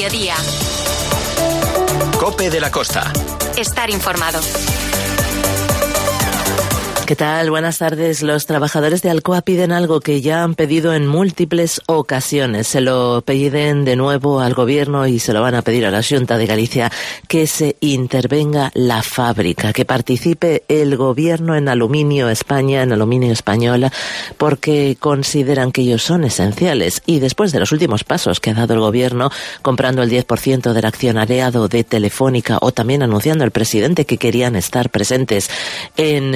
mediodía. COPE de la Costa. Estar informado. ¿Qué tal? Buenas tardes. Los trabajadores de Alcoa piden algo que ya han pedido en múltiples ocasiones. Se lo piden de nuevo al Gobierno y se lo van a pedir a la Xunta de Galicia, que se intervenga la fábrica, que participe el Gobierno en Aluminio España, en Aluminio Española, porque consideran que ellos son esenciales. Y después de los últimos pasos que ha dado el Gobierno, comprando el 10% del accionariado de Telefónica, o también anunciando el presidente que querían estar presentes en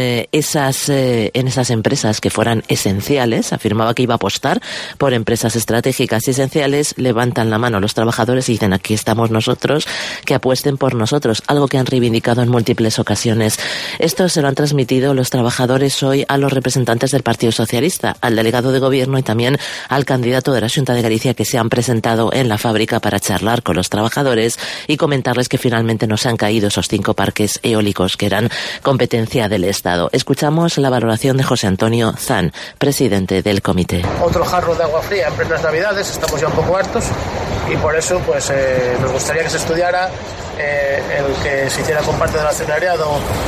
esas empresas que fueran esenciales, afirmaba que iba a apostar por empresas estratégicas y esenciales, levantan la mano los trabajadores y dicen: aquí estamos nosotros, que apuesten por nosotros, algo que han reivindicado en múltiples ocasiones. Esto se lo han transmitido los trabajadores hoy a los representantes del Partido Socialista, al delegado de Gobierno y también al candidato de la Xunta de Galicia, que se han presentado en la fábrica para charlar con los trabajadores y comentarles que finalmente no se han caído esos 5 parques eólicos que eran competencia del Estado. Escuchamos la valoración de José Antonio Zan, presidente del comité. Otro jarro de agua fría en plenas Navidades, estamos ya un poco hartos y por eso nos gustaría que se estudiara el que se hiciera con parte del accionariado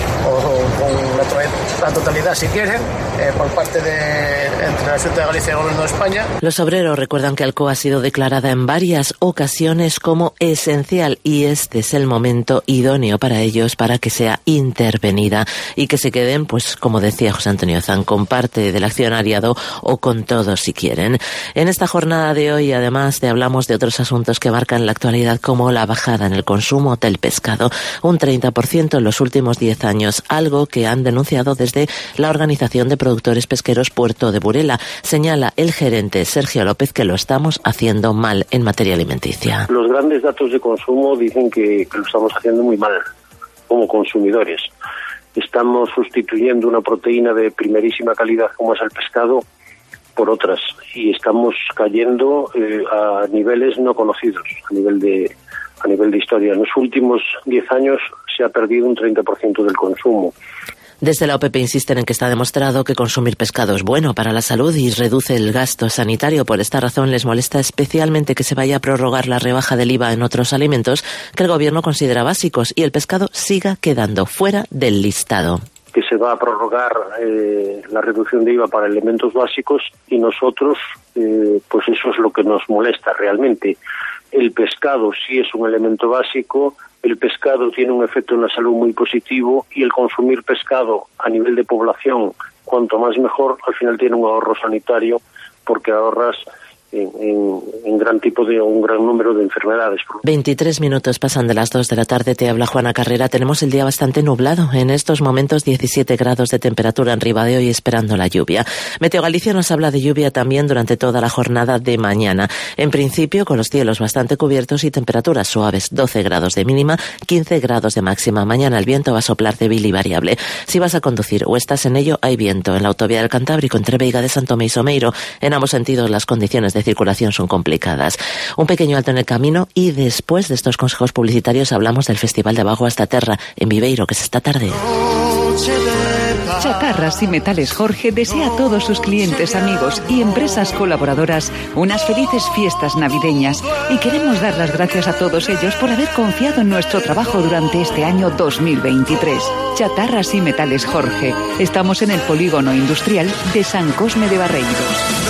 o con la totalidad, si quieren, por parte entre la Xunta de Galicia y el Gobierno de España. Los obreros recuerdan que Alcoa ha sido declarada en varias ocasiones como esencial y este es el momento idóneo para ellos para que sea intervenida y que se queden, pues como decía José Antonio Zan, con parte del accionariado o con todo si quieren. En esta jornada de hoy, además, hablamos de otros asuntos que marcan la actualidad, como la bajada en el consumo del pescado, un 30% en los últimos 10 años, algo que han denunciado desde la Organización de Productores Pesqueros Puerto de Burela. Señala el gerente Sergio López que lo estamos haciendo mal en materia alimenticia. Los grandes datos de consumo dicen que lo estamos haciendo muy mal como consumidores. Estamos sustituyendo una proteína de primerísima calidad como es el pescado por otras y estamos cayendo a niveles no conocidos, a nivel de historia. En los últimos 10 años se ha perdido un 30% del consumo. Desde la OPP insisten en que está demostrado que consumir pescado es bueno para la salud y reduce el gasto sanitario. Por esta razón les molesta especialmente que se vaya a prorrogar la rebaja del IVA en otros alimentos que el Gobierno considera básicos y el pescado siga quedando fuera del listado. Que se va a prorrogar la reducción de IVA para elementos básicos y nosotros, pues eso es lo que nos molesta realmente. El pescado sí es un elemento básico, el pescado tiene un efecto en la salud muy positivo y el consumir pescado a nivel de población, cuanto más mejor, al final tiene un ahorro sanitario porque ahorras en un gran número de enfermedades. 23 minutos pasan de las 2 de la tarde, te habla Juana Carrera. Tenemos el día bastante nublado. En estos momentos 17 grados de temperatura en Ribadeo y esperando la lluvia. Meteo Galicia nos habla de lluvia también durante toda la jornada de mañana. En principio con los cielos bastante cubiertos y temperaturas suaves, 12 grados de mínima, 15 grados de máxima. Mañana el viento va a soplar débil y variable. Si vas a conducir o estás en ello, hay viento. En la autovía del Cantábrico entre Veiga de San Tomé y Someiro, en ambos sentidos las condiciones de circulación son complicadas. Un pequeño alto en el camino y después de estos consejos publicitarios hablamos del Festival de Bajo Hasta Terra en Viveiro, que es esta tarde. Chatarras y Metales Jorge desea a todos sus clientes, amigos y empresas colaboradoras unas felices fiestas navideñas y queremos dar las gracias a todos ellos por haber confiado en nuestro trabajo durante este año 2023. Chatarras y Metales Jorge. Estamos en el polígono industrial de San Cosme de Barreiros.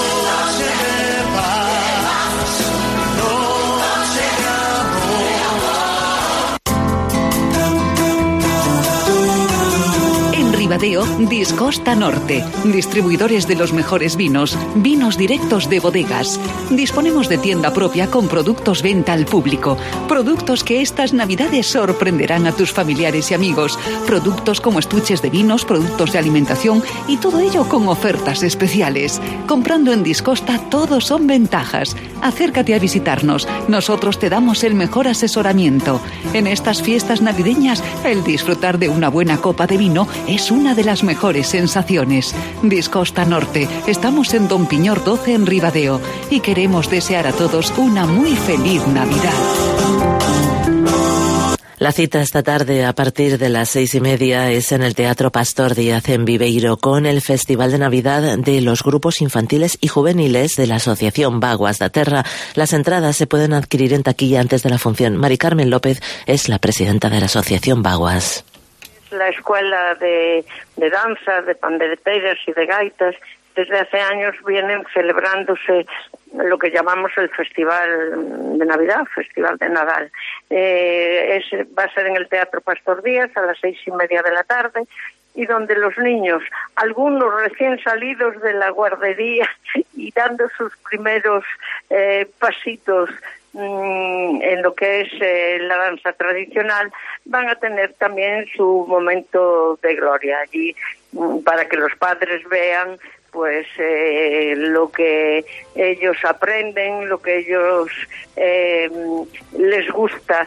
Ribadeo, Discosta Norte, distribuidores de los mejores vinos, vinos directos de bodegas. Disponemos de tienda propia con productos venta al público, productos que estas navidades sorprenderán a tus familiares y amigos, productos como estuches de vinos, productos de alimentación y todo ello con ofertas especiales. Comprando en Discosta todo son ventajas. Acércate a visitarnos, nosotros te damos el mejor asesoramiento. En estas fiestas navideñas, el disfrutar de una buena copa de vino es una de las mejores sensaciones. Discosta Norte, estamos en Don Piñor 12 en Ribadeo y queremos desear a todos una muy feliz Navidad. La cita esta tarde a partir de las 6:30 es en el Teatro Pastor Díaz en Viveiro con el Festival de Navidad de los grupos infantiles y juveniles de la Asociación Vaguas da Terra. Las entradas se pueden adquirir en taquilla antes de la función. Mari Carmen López es la presidenta de la Asociación Vaguas. La escuela de danza, de pandereteiras y de gaitas, desde hace años vienen celebrándose lo que llamamos el Festival de Navidad, Festival de Nadal. Va a ser en el Teatro Pastor Díaz a las 6:30 de la tarde, y donde los niños, algunos recién salidos de la guardería y dando sus primeros pasitos en lo que es la danza tradicional, van a tener también su momento de gloria allí, para que los padres vean pues lo que ellos aprenden, lo que ellos les gusta.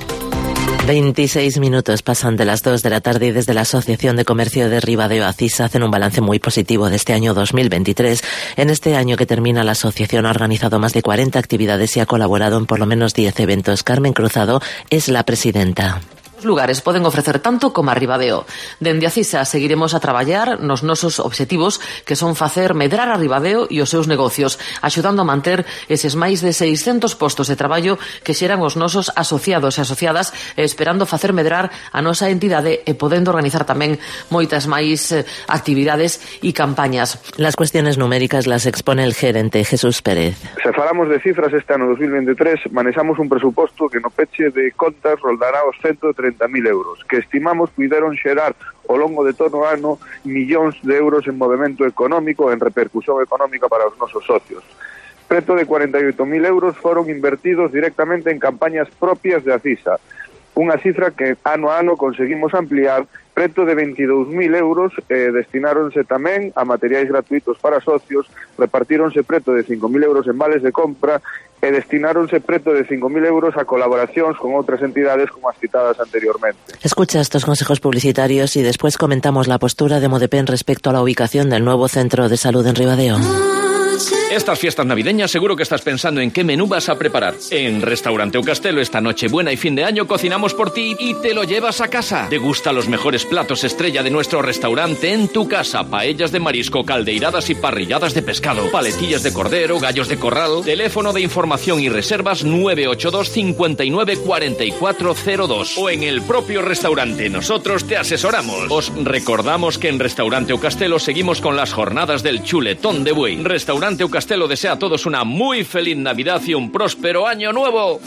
26 minutos pasan de las 2 de la tarde y desde la Asociación de Comercio de Ribadeo ACISA hacen un balance muy positivo de este año 2023. En este año que termina, la asociación ha organizado más de 40 actividades y ha colaborado en por lo menos 10 eventos. Carmen Cruzado es la presidenta. Os lugares poden ofrecer tanto como a Ribadeo. Dende a CISA seguiremos a traballar nos nosos obxectivos, que son facer medrar a Ribadeo e os seus negocios, axudando a manter eses máis de 600 postos de traballo que xeran os nosos asociados e asociadas, esperando facer medrar a nosa entidade e podendo organizar tamén moitas máis actividades e campañas. Las cuestiones numéricas las expone el gerente Jesús Pérez. Se falamos de cifras este ano 2023, manexamos un presuposto que no peche de contas roldará os 130.000 euros, que estimamos puideron xerar ao longo de todo o ano millóns de euros en movimento económico, en repercusión económica para os nosos socios. Preto de 48.000 euros foron invertidos directamente en campañas propias de ACISA, unha cifra que ano a ano conseguimos ampliar. Preto de 22.000 euros destináronse tamén a materiais gratuitos para socios, repartíronse preto de 5.000 euros en vales de compra e destináronse preto de 5.000 euros a colaboracións con outras entidades como as citadas anteriormente. Escucha estos consejos publicitarios y después comentamos la postura de Modepen respecto a la ubicación del nuevo centro de salud en Ribadeo. Estas fiestas navideñas seguro que estás pensando en qué menú vas a preparar. En Restaurante O Castelo esta noche buena y fin de año cocinamos por ti y te lo llevas a casa. Degusta los mejores platos estrella de nuestro restaurante en tu casa. Paellas de marisco, caldeiradas y parrilladas de pescado. Paletillas de cordero, gallos de corral. Teléfono de información y reservas 982 59 4402. O en el propio restaurante. Nosotros te asesoramos. Os recordamos que en Restaurante O Castelo seguimos con las jornadas del chuletón de buey. Restaurante O Castelo desea a todos una muy feliz Navidad y un próspero año nuevo.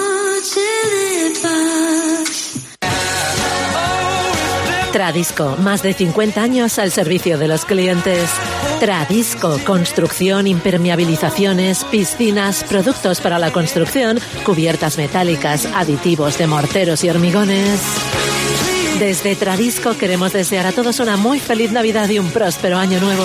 Tradisco, más de 50 años al servicio de los clientes. Tradisco, construcción, impermeabilizaciones, piscinas, productos para la construcción, cubiertas metálicas, aditivos de morteros y hormigones. Desde Tradisco queremos desear a todos una muy feliz Navidad y un próspero año nuevo.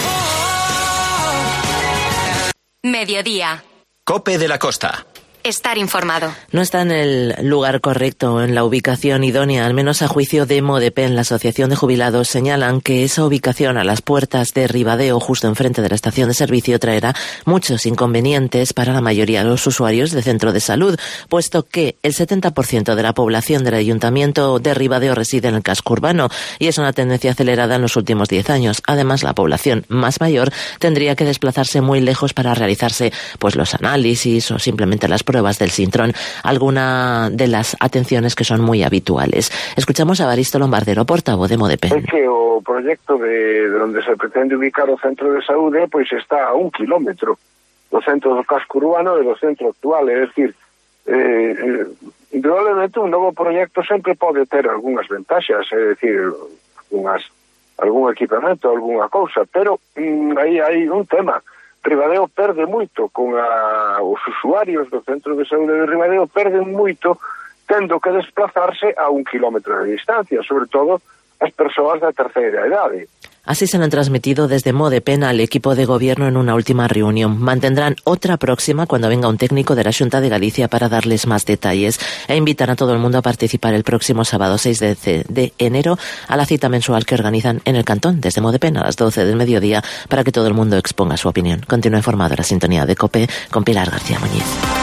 Mediodía. COPE de la Costa. Estar informado. No está en el lugar correcto, en la ubicación idónea, al menos a juicio de Modepen. La Asociación de Jubilados señalan que esa ubicación a las puertas de Ribadeo, justo enfrente de la estación de servicio, traerá muchos inconvenientes para la mayoría de los usuarios de centro de salud, puesto que el 70% de la población del Ayuntamiento de Ribadeo reside en el casco urbano y es una tendencia acelerada en los últimos 10 años. Además, la población más mayor tendría que desplazarse muy lejos para realizarse pues los análisis o simplemente las pruebas del Sintrón, alguna de las atenciones que son muy habituales. Escuchamos a Baristo Lombardero, portavoz de Modepen. É que o proxecto de onde se pretende ubicar o centro de saúde pois está a 1 kilómetro do centro do casco urbano e do centro actual, é dicir, indudablemente un novo proxecto sempre pode ter algunhas ventaxas, é dicir, algún equipamento, algunha cousa, pero aí hai un tema. Ribadeo perde moito con os usuarios do centro de saúde de Ribadeo, perden moito tendo que desplazarse a 1 kilómetro de distancia, sobre todo as persoas da terceira idade. Así se lo han transmitido desde Modepen al equipo de gobierno en una última reunión. Mantendrán otra próxima cuando venga un técnico de la Xunta de Galicia para darles más detalles e invitan a todo el mundo a participar el próximo sábado 6 de enero a la cita mensual que organizan en el Cantón desde Modepen a las 12 del mediodía para que todo el mundo exponga su opinión. Continúa informado la sintonía de COPE con Pilar García Muñiz.